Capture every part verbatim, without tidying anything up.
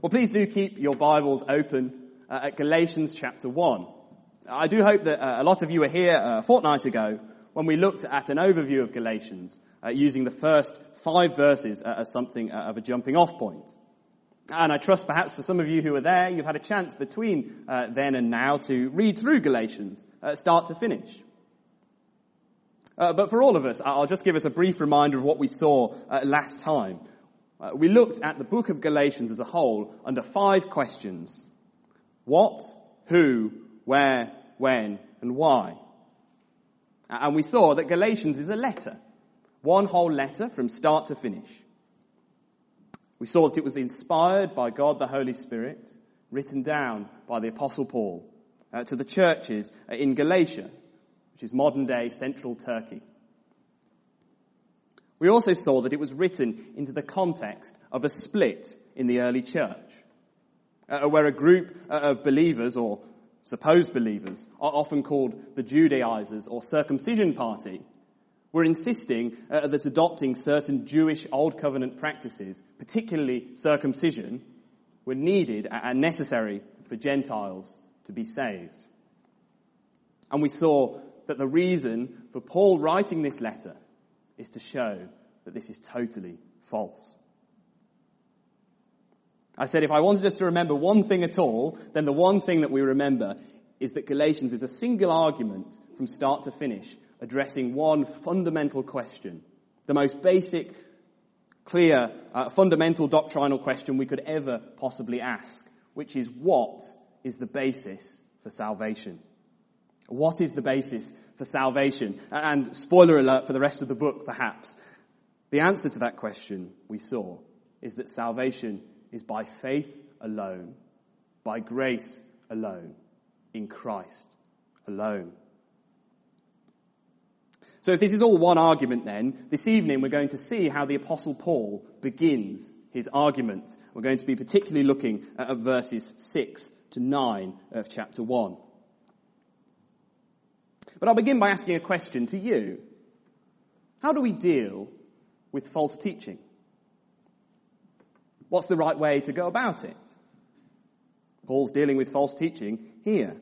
Well, please do keep your Bibles open uh, at Galatians chapter one. I do hope that uh, a lot of you were here uh, a fortnight ago when we looked at an overview of Galatians uh, using the first five verses uh, as something uh, of a jumping off point. And I trust perhaps for some of you who were there, you've had a chance between uh, then and now to read through Galatians, uh, start to finish. Uh, but for all of us, I'll just give us a brief reminder of what we saw uh, last time. Uh, we looked at the book of Galatians as a whole under five questions. What, who, where, when, and why. And we saw that Galatians is a letter. One whole letter from start to finish. We saw that it was inspired by God the Holy Spirit, written down by the Apostle Paul uh, to the churches in Galatia, which is modern-day central Turkey. We also saw that it was written into the context of a split in the early church, uh, where a group of believers, or supposed believers, are often called the Judaizers or circumcision party, were insisting uh, that adopting certain Jewish Old Covenant practices, particularly circumcision, were needed and necessary for Gentiles to be saved. And we saw that the reason for Paul writing this letter is to show that this is totally false. I said if I wanted us to remember one thing at all, then the one thing that we remember is that Galatians is a single argument from start to finish, addressing one fundamental question, the most basic, clear, uh, fundamental doctrinal question we could ever possibly ask, which is what is the basis for salvation? What is the basis for salvation? And spoiler alert for the rest of the book, perhaps. The answer to that question, we saw, is that salvation is by faith alone, by grace alone, in Christ alone. So if this is all one argument then, this evening we're going to see how the Apostle Paul begins his argument. We're going to be particularly looking at verses six to nine of chapter one. But I'll begin by asking a question to you. How do we deal with false teaching? What's the right way to go about it? Paul's dealing with false teaching here.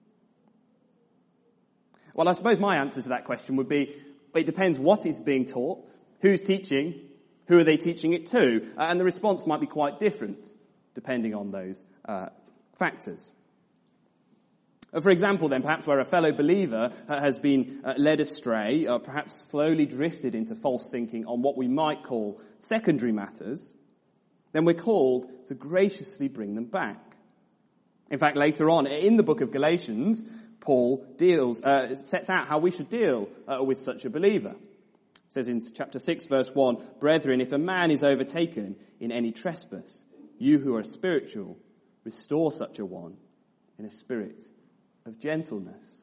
Well, I suppose my answer to that question would be, it depends what is being taught, who's teaching, who are they teaching it to, and the response might be quite different depending on those uh, factors. For example, then, perhaps where a fellow believer has been led astray, or perhaps slowly drifted into false thinking on what we might call secondary matters, then we're called to graciously bring them back. In fact, later on in the book of Galatians, Paul deals, uh, sets out how we should deal uh, with such a believer. It says in chapter six, verse one, "Brethren, if a man is overtaken in any trespass, you who are spiritual, restore such a one in a spirit of gentleness."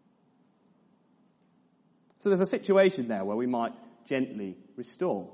So there's a situation there where we might gently restore.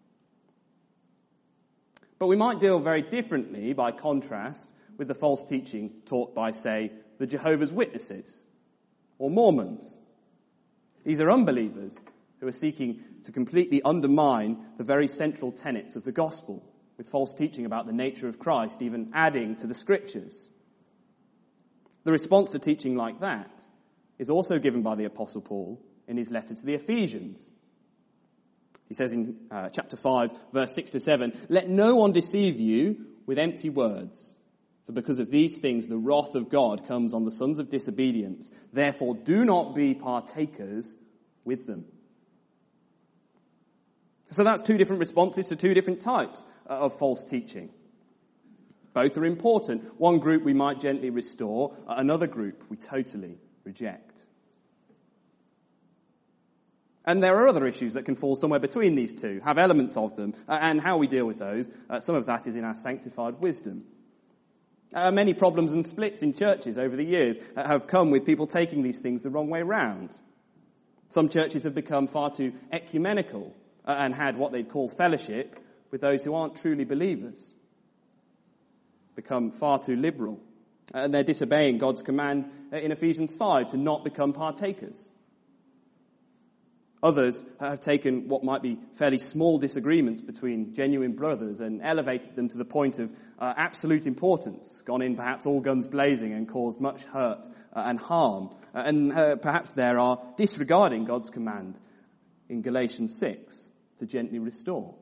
But we might deal very differently, by contrast, with the false teaching taught by, say, the Jehovah's Witnesses or Mormons. These are unbelievers who are seeking to completely undermine the very central tenets of the gospel with false teaching about the nature of Christ, even adding to the scriptures. The response to teaching like that is also given by the Apostle Paul in his letter to the Ephesians. He says in uh, chapter five, verse six to seven, "Let no one deceive you with empty words, for because of these things the wrath of God comes on the sons of disobedience. Therefore do not be partakers with them." So that's two different responses to two different types of false teaching. Both are important. One group we might gently restore, another group we totally reject. And there are other issues that can fall somewhere between these two, have elements of them, and how we deal with those, uh, some of that is in our sanctified wisdom. Uh, many problems and splits in churches over the years uh, have come with people taking these things the wrong way round. Some churches have become far too ecumenical uh, and had what they'd call fellowship with those who aren't truly believers. Become far too liberal. Uh, and they're disobeying God's command uh, in Ephesians five to not become partakers. Others have taken what might be fairly small disagreements between genuine brothers and elevated them to the point of uh, absolute importance, gone in perhaps all guns blazing and caused much hurt uh, and harm. Uh, and uh, perhaps there are disregarding God's command in Galatians six to gently restore.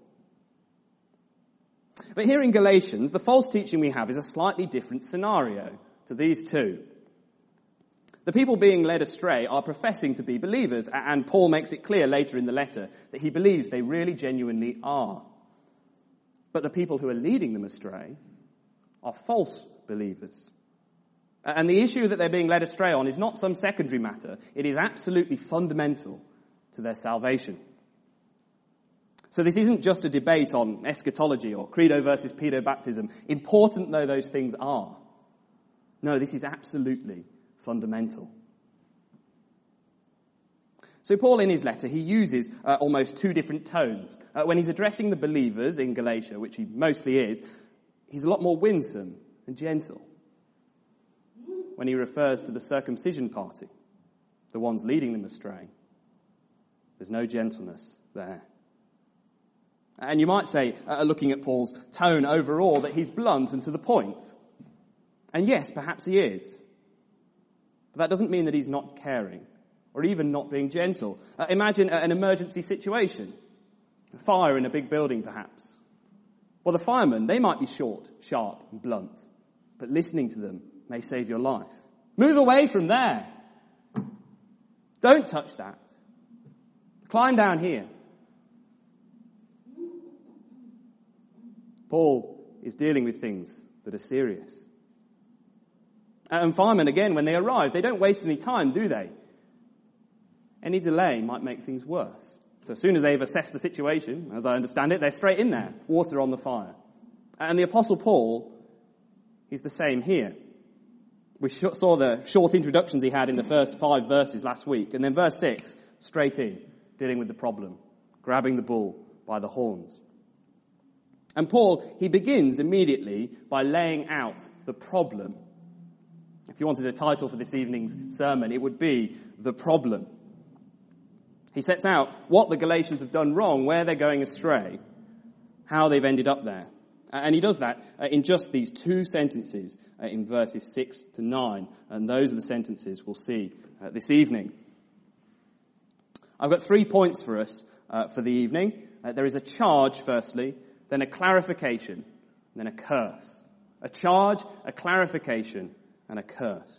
But here in Galatians, the false teaching we have is a slightly different scenario to these two. The people being led astray are professing to be believers, and Paul makes it clear later in the letter that he believes they really genuinely are. But the people who are leading them astray are false believers. And the issue that they're being led astray on is not some secondary matter. It is absolutely fundamental to their salvation. So this isn't just a debate on eschatology or credo versus pedobaptism, important though those things are. No, this is absolutely fundamental. So Paul in his letter, he uses uh, almost two different tones. Uh, when he's addressing the believers in Galatia, which he mostly is, he's a lot more winsome and gentle. When he refers to the circumcision party, the ones leading them astray, there's no gentleness there. And you might say, uh, looking at Paul's tone overall, that he's blunt and to the point. And yes, perhaps he is. But that doesn't mean that he's not caring, or even not being gentle. Uh, imagine an emergency situation. A fire in a big building, perhaps. Well, the firemen, they might be short, sharp, and blunt. But listening to them may save your life. Move away from there. Don't touch that. Climb down here. Paul is dealing with things that are serious. And firemen, again, when they arrive, they don't waste any time, do they? Any delay might make things worse. So as soon as they've assessed the situation, as I understand it, they're straight in there, water on the fire. And the Apostle Paul, he's the same here. We saw the short introductions he had in the first five verses last week. And then verse six, straight in, dealing with the problem, grabbing the bull by the horns. And Paul, he begins immediately by laying out the problem. If you wanted a title for this evening's sermon, it would be The Problem. He sets out what the Galatians have done wrong, where they're going astray, how they've ended up there. And he does that in just these two sentences in verses six to nine. And those are the sentences we'll see this evening. I've got three points for us for the evening. There is a charge, firstly, then a clarification, then a curse. A charge, a clarification, and a curse.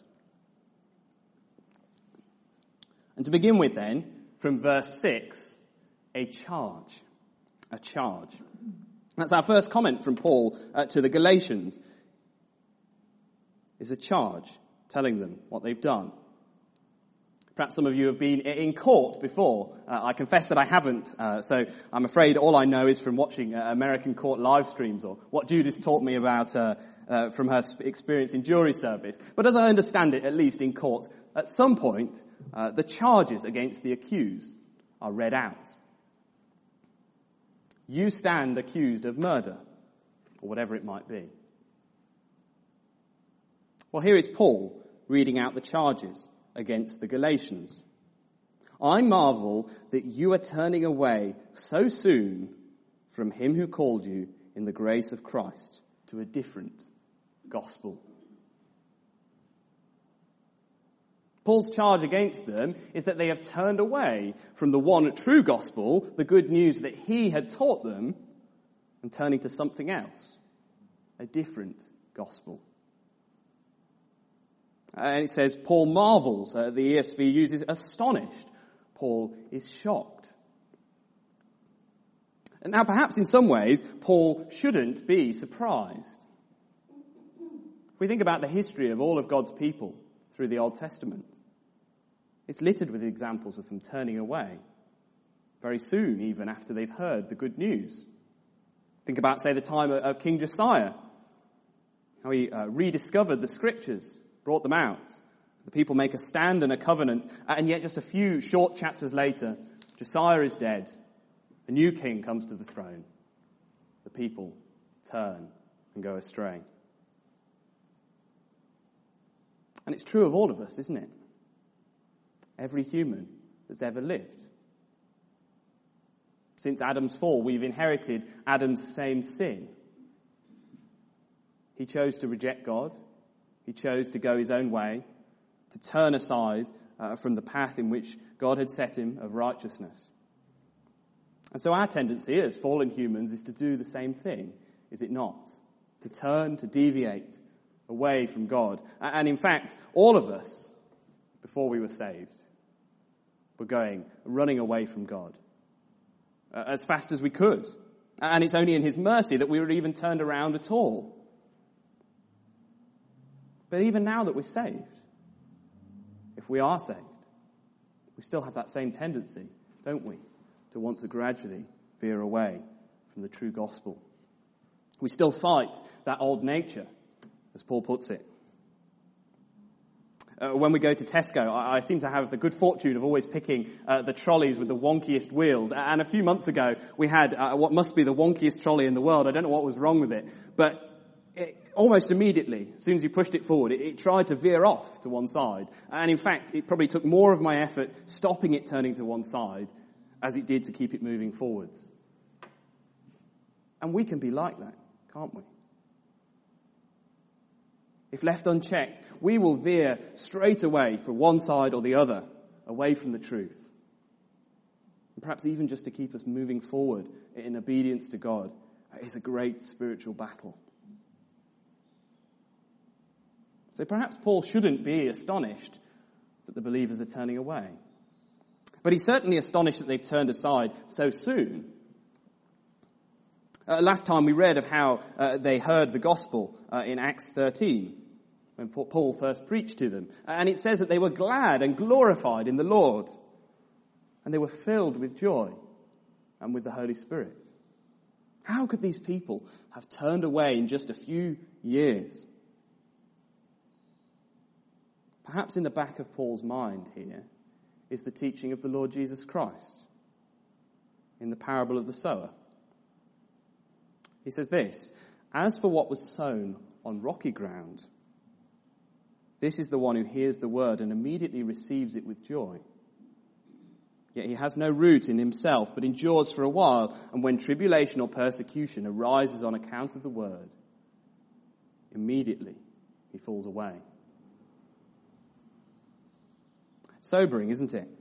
And to begin with then, from verse six, a charge. A charge. That's our first comment from Paul uh, to the Galatians. Is a charge, telling them what they've done. Perhaps some of you have been in court before. Uh, I confess that I haven't, uh, so I'm afraid all I know is from watching uh, American court live streams or what Judith taught me about uh, uh, from her experience in jury service. But as I understand it, at least in courts, at some point, uh, the charges against the accused are read out. You stand accused of murder, or whatever it might be. Well, here is Paul reading out the charges against the Galatians. I marvel that you are turning away so soon from him who called you in the grace of Christ to a different gospel. Paul's charge against them is that they have turned away from the one true gospel, the good news that he had taught them, and turning to something else, a different gospel. And it says, Paul marvels. Uh, the E S V uses astonished. Paul is shocked. And now perhaps in some ways, Paul shouldn't be surprised. If we think about the history of all of God's people through the Old Testament, it's littered with examples of them turning away. Very soon, even after they've heard the good news. Think about, say, the time of King Josiah. How he uh, rediscovered the scriptures. Brought them out. The people make a stand and a covenant, and yet just a few short chapters later, Josiah is dead. A new king comes to the throne. The people turn and go astray. And it's true of all of us, isn't it? Every human that's ever lived. Since Adam's fall, we've inherited Adam's same sin. He chose to reject God. He chose to go his own way, to turn aside uh, from the path in which God had set him of righteousness. And so our tendency as fallen humans is to do the same thing, is it not? To turn, to deviate away from God. And in fact, all of us, before we were saved, were going, running away from God uh, as fast as we could. And it's only in his mercy that we were even turned around at all. But even now that we're saved, if we are saved, we still have that same tendency, don't we? To want to gradually veer away from the true gospel. We still fight that old nature, as Paul puts it. Uh, when we go to Tesco, I, I seem to have the good fortune of always picking uh, the trolleys with the wonkiest wheels. And a few months ago, we had uh, what must be the wonkiest trolley in the world. I don't know what was wrong with it. But it, almost immediately, as soon as you pushed it forward, it, it tried to veer off to one side. And in fact, it probably took more of my effort stopping it turning to one side as it did to keep it moving forwards. And we can be like that, can't we? If left unchecked, we will veer straight away for one side or the other, away from the truth. And perhaps even just to keep us moving forward in obedience to God is a great spiritual battle. So perhaps Paul shouldn't be astonished that the believers are turning away. But he's certainly astonished that they've turned aside so soon. Uh, last time we read of how uh, they heard the gospel uh, in Acts thirteen, when Paul first preached to them. And it says that they were glad and glorified in the Lord. And they were filled with joy and with the Holy Spirit. How could these people have turned away in just a few years? Perhaps in the back of Paul's mind here is the teaching of the Lord Jesus Christ in the parable of the sower. He says this, "As for what was sown on rocky ground, this is the one who hears the word and immediately receives it with joy. Yet he has no root in himself, but endures for a while, and when tribulation or persecution arises on account of the word, immediately he falls away." Sobering, isn't it?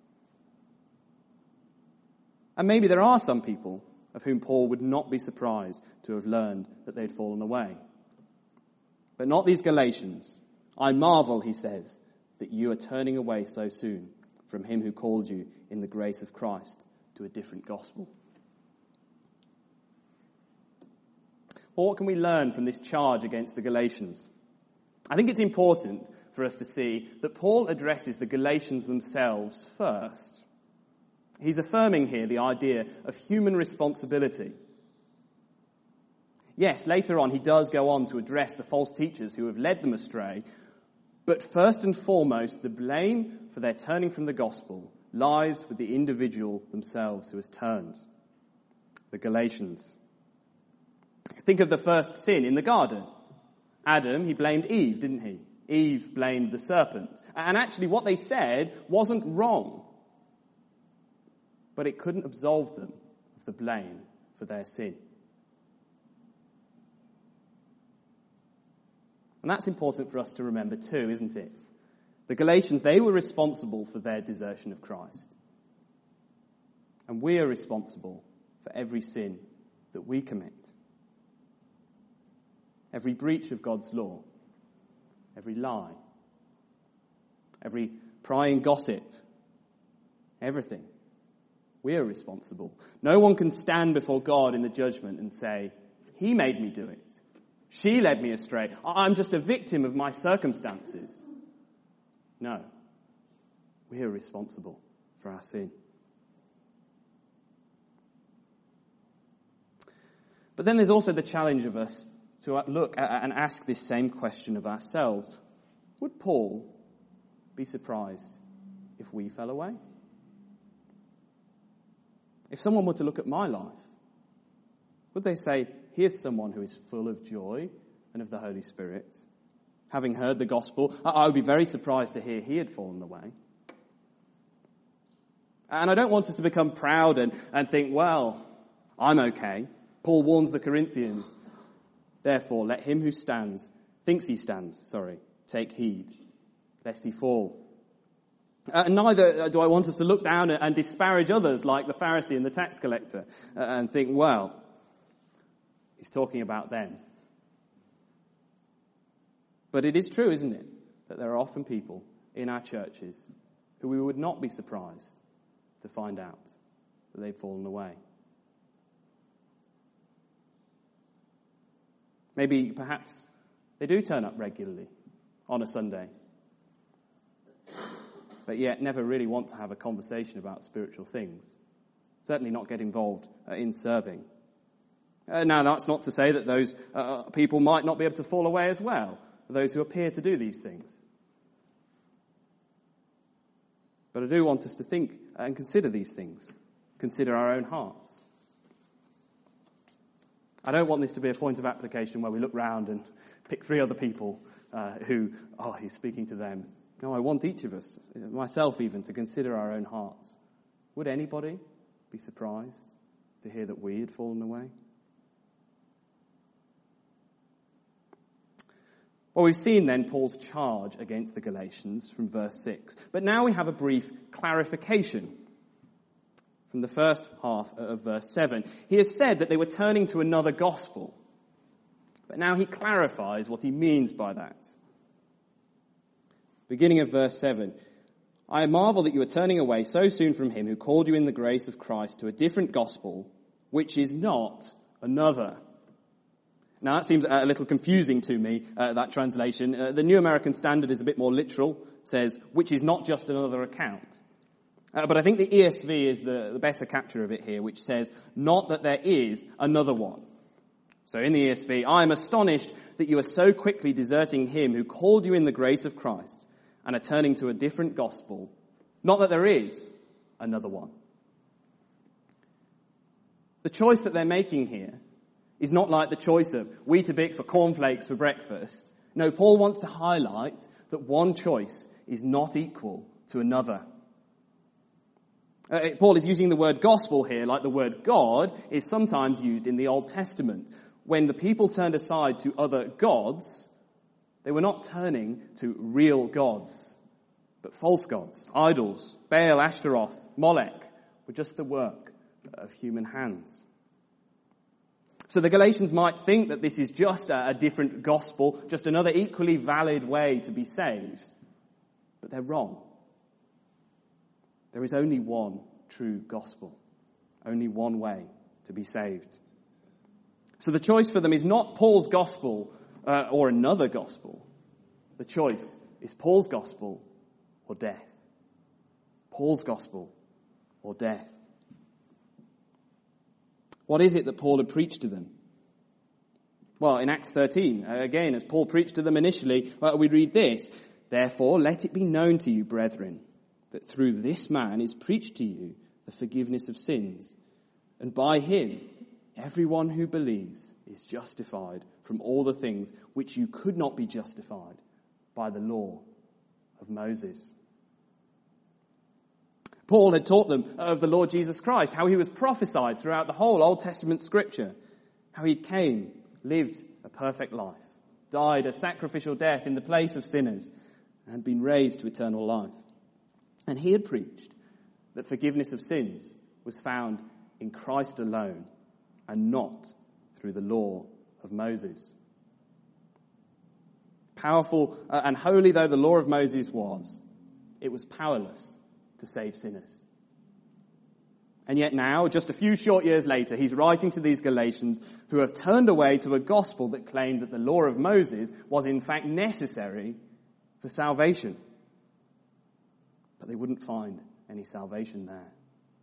And maybe there are some people of whom Paul would not be surprised to have learned that they'd fallen away. But not these Galatians. "I marvel," he says, "that you are turning away so soon from him who called you in the grace of Christ to a different gospel." Well, what can we learn from this charge against the Galatians? I think it's important for us to see that Paul addresses the Galatians themselves first. He's affirming here the idea of human responsibility. Yes, later on he does go on to address the false teachers who have led them astray, but first and foremost, the blame for their turning from the gospel lies with the individual themselves who has turned, the Galatians. Think of the first sin in the garden. Adam, he blamed Eve, didn't he? Eve blamed the serpent. And actually what they said wasn't wrong. But it couldn't absolve them of the blame for their sin. And that's important for us to remember too, isn't it? The Galatians, they were responsible for their desertion of Christ. And we are responsible for every sin that we commit. Every breach of God's law. Every lie. Every prying gossip. Everything. We are responsible. No one can stand before God in the judgment and say, "He made me do it. She led me astray. I'm just a victim of my circumstances." No. We are responsible for our sin. But then there's also the challenge of us to look at and ask this same question of ourselves. Would Paul be surprised if we fell away? If someone were to look at my life, would they say, "Here's someone who is full of joy and of the Holy Spirit. Having heard the gospel, I would be very surprised to hear he had fallen away." And I don't want us to become proud and, and think, well, I'm okay. Paul warns the Corinthians, therefore let him who stands, thinks he stands, sorry, take heed, lest he fall. Uh, neither do I want us to look down and disparage others like the Pharisee and the tax collector uh, and think, well, he's talking about them. But it is true, isn't it, that there are often people in our churches who we would not be surprised to find out that they've fallen away. Maybe, perhaps, they do turn up regularly on a Sunday, but yet never really want to have a conversation about spiritual things. Certainly not get involved uh, in serving. Uh, now, that's not to say that those uh, people might not be able to fall away as well, those who appear to do these things. But I do want us to think and consider these things. Consider our own hearts. I don't want this to be a point of application where we look round and pick three other people uh, who, oh, he's speaking to them. No, I want each of us, myself even, to consider our own hearts. Would anybody be surprised to hear that we had fallen away? Well, we've seen then Paul's charge against the Galatians from verse six. But now we have a brief clarification from the first half of verse seven. He has said that they were turning to another gospel. But now he clarifies what he means by that. Beginning of verse seven. I marvel that you are turning away so soon from him who called you in the grace of Christ to a different gospel, which is not another. Now that seems a little confusing to me, uh, that translation. Uh, the New American Standard is a bit more literal, says, which is not just another account. Uh, but I think the E S V is the, the better capture of it here, which says, not that there is another one. So in the E S V, I am astonished that you are so quickly deserting him who called you in the grace of Christ and are turning to a different gospel. Not that there is another one. The choice that they're making here is not like the choice of Weetabix or cornflakes for breakfast. No, Paul wants to highlight that one choice is not equal to another. Uh, Paul is using the word gospel here like the word God is sometimes used in the Old Testament. When the people turned aside to other gods, they were not turning to real gods, but false gods, idols. Baal, Ashtaroth, Molech were just the work of human hands. So the Galatians might think that this is just a, a different gospel, just another equally valid way to be saved. But they're wrong. There is only one true gospel, only one way to be saved. So the choice for them is not Paul's gospel uh, or another gospel. The choice is Paul's gospel or death. Paul's gospel or death. What is it that Paul had preached to them? Well, in Acts thirteen, again, as Paul preached to them initially, well, we read this, therefore let it be known to you, brethren, that through this man is preached to you the forgiveness of sins, and by him everyone who believes is justified from all the things which you could not be justified by the law of Moses. Paul had taught them of the Lord Jesus Christ, how he was prophesied throughout the whole Old Testament scripture, how he came, lived a perfect life, died a sacrificial death in the place of sinners, and had been raised to eternal life. And he had preached that forgiveness of sins was found in Christ alone and not through the law of Moses. Powerful uh, and holy though the law of Moses was, it was powerless to save sinners. And yet now, just a few short years later, he's writing to these Galatians who have turned away to a gospel that claimed that the law of Moses was in fact necessary for salvation. But they wouldn't find any salvation there.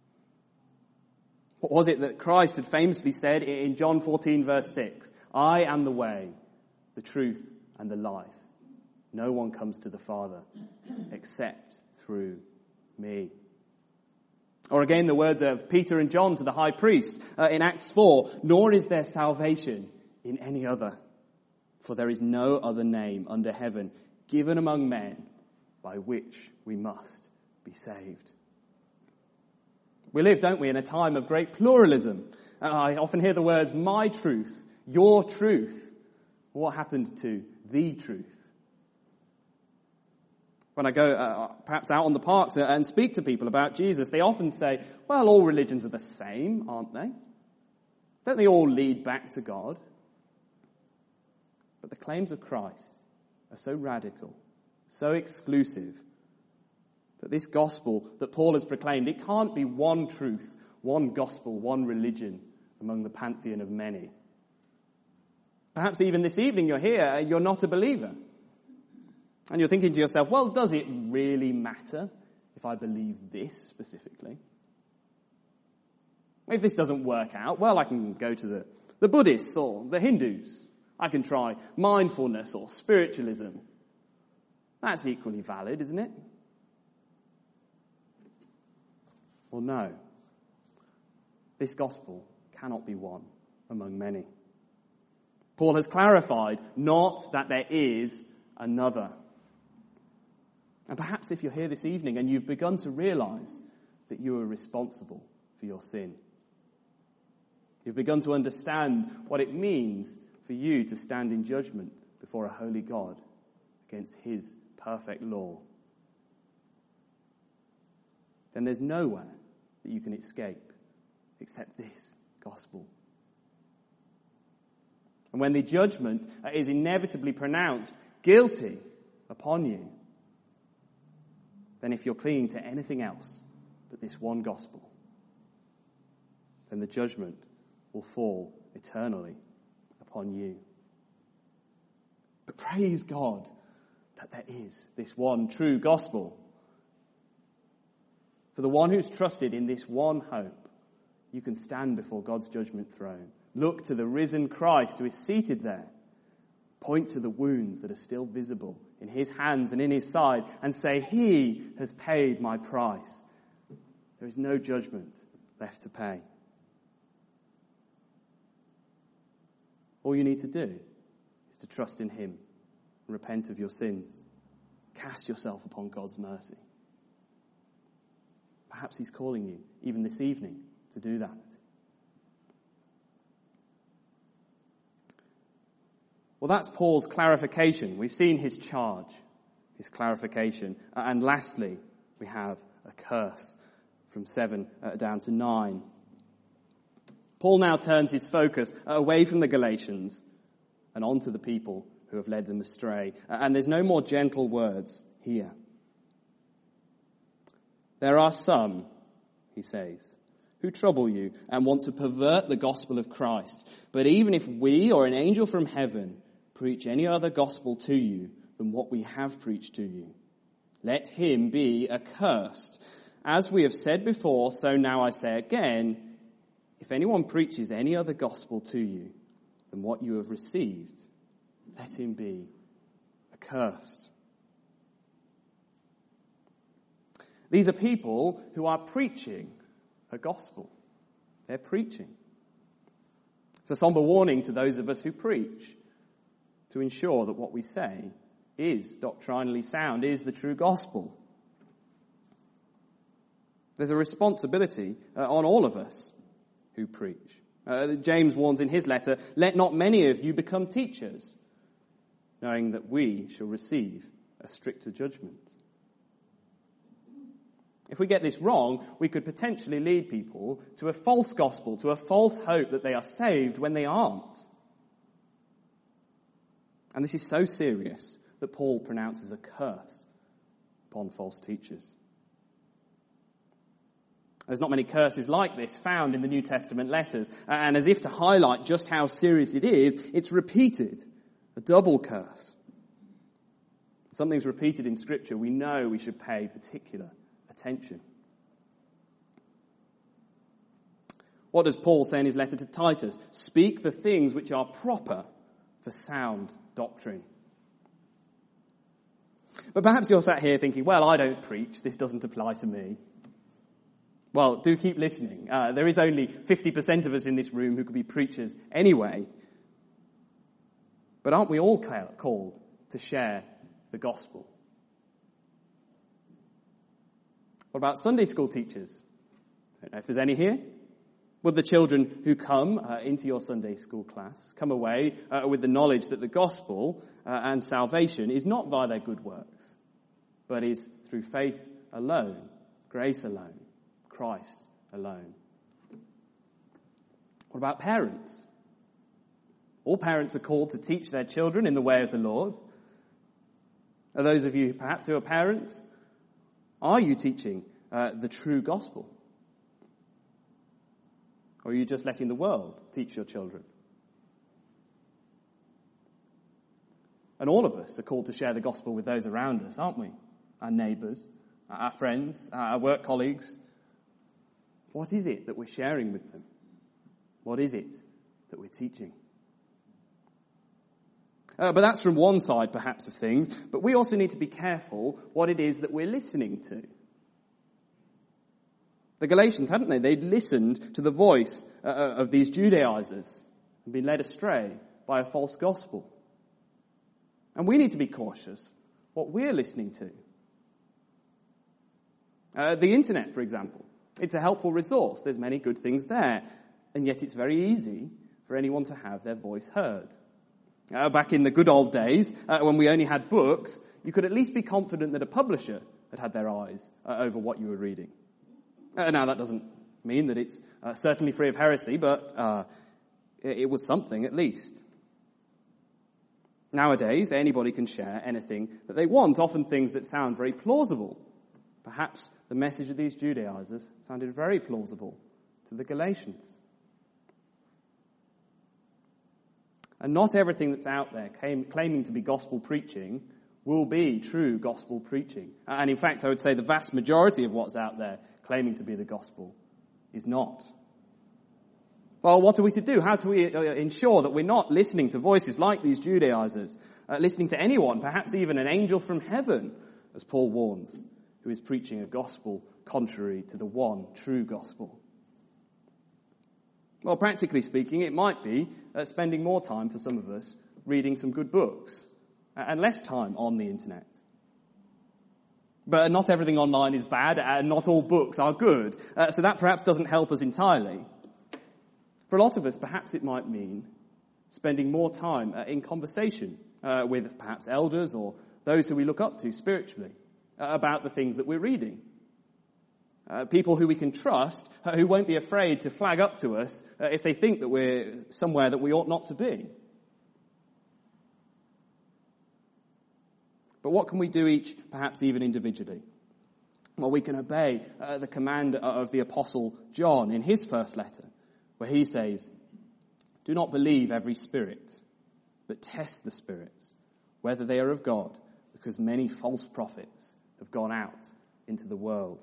What was it that Christ had famously said in John fourteen verse six? I am the way, the truth, and the life. No one comes to the Father except through me. Or again, the words of Peter and John to the high priest uh, in Acts four, nor is there salvation in any other, for there is no other name under heaven given among men by which we must be saved. We live, don't we, in a time of great pluralism. Uh, I often hear the words, my truth, your truth. What happened to the truth? When I go uh, perhaps out on the parks and speak to people about Jesus, they often say, well, all religions are the same, aren't they? Don't they all lead back to God? But the claims of Christ are so radical, so exclusive, that this gospel that Paul has proclaimed, it can't be one truth, one gospel, one religion among the pantheon of many. Perhaps even this evening you're here, you're not a believer. And you're thinking to yourself, well, does it really matter if I believe this specifically? If this doesn't work out, well, I can go to the, the Buddhists or the Hindus. I can try mindfulness or spiritualism. That's equally valid, isn't it? Well, no. This gospel cannot be one among many. Paul has clarified not that there is another. And perhaps if you're here this evening and you've begun to realize that you are responsible for your sin, you've begun to understand what it means for you to stand in judgment before a holy God against his perfect law, then there's nowhere that you can escape except this gospel. And when the judgment is inevitably pronounced guilty upon you, then if you're clinging to anything else but this one gospel, then the judgment will fall eternally upon you. But praise God that there is this one true gospel. For the one who's trusted in this one hope, you can stand before God's judgment throne. Look to the risen Christ who is seated there. Point to the wounds that are still visible in his hands and in his side and say, he has paid my price. There is no judgment left to pay. All you need to do is to trust in him and repent of your sins. Cast yourself upon God's mercy. Perhaps he's calling you, even this evening, to do that. Well, that's Paul's clarification. We've seen his charge, his clarification. And lastly, we have a curse from seven uh, down to nine. Paul now turns his focus away from the Galatians and onto the people who have led them astray. And there's no more gentle words here. There are some, he says, who trouble you and want to pervert the gospel of Christ. But even if we or an angel from heaven preach any other gospel to you than what we have preached to you, let him be accursed. As we have said before, so now I say again, if anyone preaches any other gospel to you than what you have received, let him be accursed. These are people who are preaching a gospel. They're preaching. It's a somber warning to those of us who preach, to ensure that what we say is doctrinally sound, is the true gospel. There's a responsibility uh, on all of us who preach. Uh, James warns in his letter, let not many of you become teachers, knowing that we shall receive a stricter judgment. If we get this wrong, we could potentially lead people to a false gospel, to a false hope that they are saved when they aren't. And this is so serious that Paul pronounces a curse upon false teachers. There's not many curses like this found in the New Testament letters. And as if to highlight just how serious it is, it's repeated. A double curse. Something's repeated in Scripture, we know we should pay particular attention. What does Paul say in his letter to Titus? Speak the things which are proper for sound doctrine. But perhaps you're sat here thinking, well, I don't preach, this doesn't apply to me. Well, do keep listening. Uh, there is only fifty percent of us in this room who could be preachers anyway. But aren't we all called to share the gospel? What about Sunday school teachers I don't know if there's any here. Would the children who come uh, into your Sunday school class come away uh, with the knowledge that the gospel uh, and salvation is not by their good works, but is through faith alone, grace alone, Christ alone? What about parents? All parents are called to teach their children in the way of the Lord. Are those of you perhaps who are parents, are you teaching uh, the true gospel? Or are you just letting the world teach your children? And all of us are called to share the gospel with those around us, aren't we? Our neighbours, our friends, our work colleagues. What is it that we're sharing with them? What is it that we're teaching? Uh, but that's from one side, perhaps, of things. But we also need to be careful what it is that we're listening to. The Galatians, hadn't they? They'd listened to the voice uh, of these Judaizers and been led astray by a false gospel. And we need to be cautious what we're listening to. Uh, the internet, for example. It's a helpful resource. There's many good things there. And yet it's very easy for anyone to have their voice heard. Uh, back in the good old days, uh, when we only had books, you could at least be confident that a publisher had had their eyes uh, over what you were reading. Uh, now, that doesn't mean that it's uh, certainly free of heresy, but uh, it, it was something at least. Nowadays, anybody can share anything that they want, often things that sound very plausible. Perhaps the message of these Judaizers sounded very plausible to the Galatians. And not everything that's out there claim, claiming to be gospel preaching will be true gospel preaching. And in fact, I would say the vast majority of what's out there claiming to be the gospel is not. Well, what are we to do? How do we ensure that we're not listening to voices like these Judaizers, uh, listening to anyone, perhaps even an angel from heaven, as Paul warns, who is preaching a gospel contrary to the one true gospel? Well, practically speaking, it might be uh, spending more time for some of us reading some good books uh, and less time on the internet. But not everything online is bad and not all books are good. Uh, so that perhaps doesn't help us entirely. For a lot of us, perhaps it might mean spending more time uh, in conversation uh, with perhaps elders or those who we look up to spiritually uh, about the things that we're reading. Uh, people who we can trust, uh, who won't be afraid to flag up to us uh, if they think that we're somewhere that we ought not to be. But what can we do each, perhaps even individually? Well, we can obey uh, the command of the Apostle John in his first letter, where he says, "Do not believe every spirit, but test the spirits, whether they are of God, because many false prophets have gone out into the world."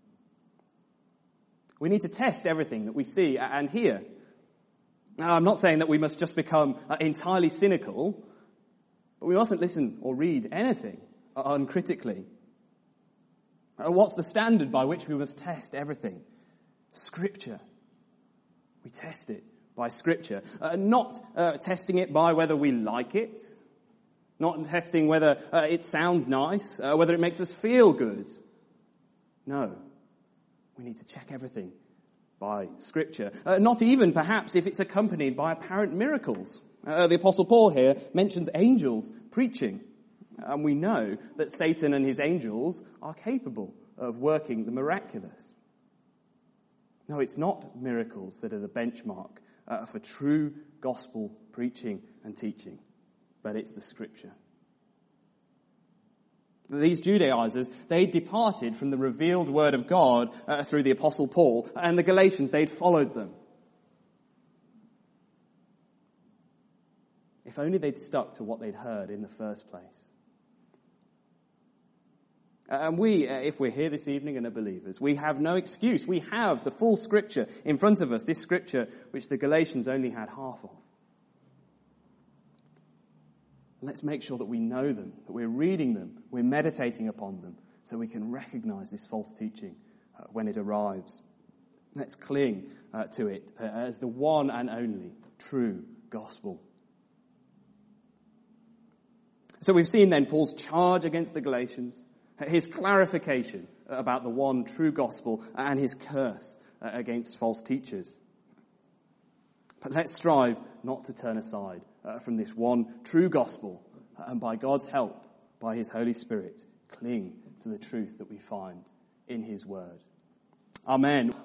We need to test everything that we see and hear. Now, I'm not saying that we must just become entirely cynical, but we mustn't listen or read anything uncritically. What's the standard by which we must test everything? Scripture. We test it by Scripture. Uh, not uh, testing it by whether we like it. Not testing whether uh, it sounds nice, uh, whether it makes us feel good. No. We need to check everything by Scripture. Uh, not even, perhaps, if it's accompanied by apparent miracles. Uh, the Apostle Paul here mentions angels preaching. And we know that Satan and his angels are capable of working the miraculous. No, it's not miracles that are the benchmark uh, for true gospel preaching and teaching, but it's the Scripture. These Judaizers, they departed from the revealed word of God uh, through the Apostle Paul, and the Galatians, they'd followed them. If only they'd stuck to what they'd heard in the first place. And we, uh, if we're here this evening and are believers, we have no excuse. We have the full Scripture in front of us, this Scripture which the Galatians only had half of. Let's make sure that we know them, that we're reading them, we're meditating upon them, so we can recognize this false teaching uh, when it arrives. Let's cling uh, to it uh, as the one and only true gospel. So we've seen then Paul's charge against the Galatians, his clarification about the one true gospel, and his curse uh, against false teachers. But let's strive not to turn aside uh, from this one true gospel, uh, and by God's help, by his Holy Spirit, cling to the truth that we find in his word. Amen.